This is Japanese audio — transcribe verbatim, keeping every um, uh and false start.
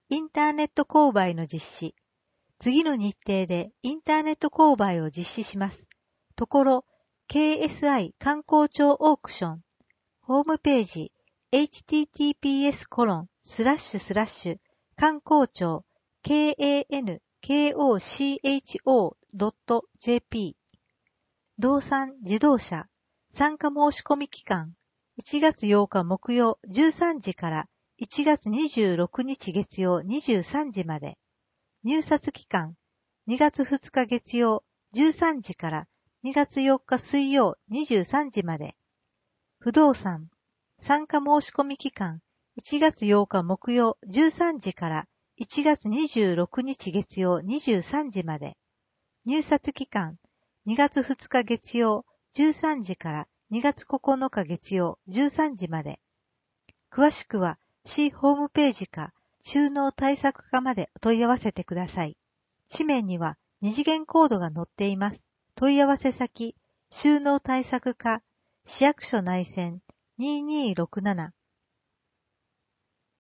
インターネット購買の実施。次の日程でインターネット購買を実施します。ところ、ケーエスアイ 観光庁オークション。ホームページ、エイチティーティーピーエスコロンスラッシュスラッシュ観光庁 ケーエーエヌケーオーシーエイチオードットジェーピー 道産自動車参加申し込み期間いちがつようか木曜じゅうさんじからいちがつにじゅうろくにち月曜にじゅうさんじまで。入札期間にがつふつか月曜じゅうさんじからにがつよっか水曜にじゅうさんじまで。不動産参加申し込み期間いちがつようか木曜じゅうさんじからいちがつにじゅうろくにち月曜にじゅうさんじまで。入札期間にがつふつか月曜じゅうさんじからにがつここのか月曜じゅうさんじまで。詳しくは市ホームページか収納対策課まで問い合わせてください。紙面には二次元コードが載っています。問い合わせ先、収納対策課、市役所内線にーにーろくなな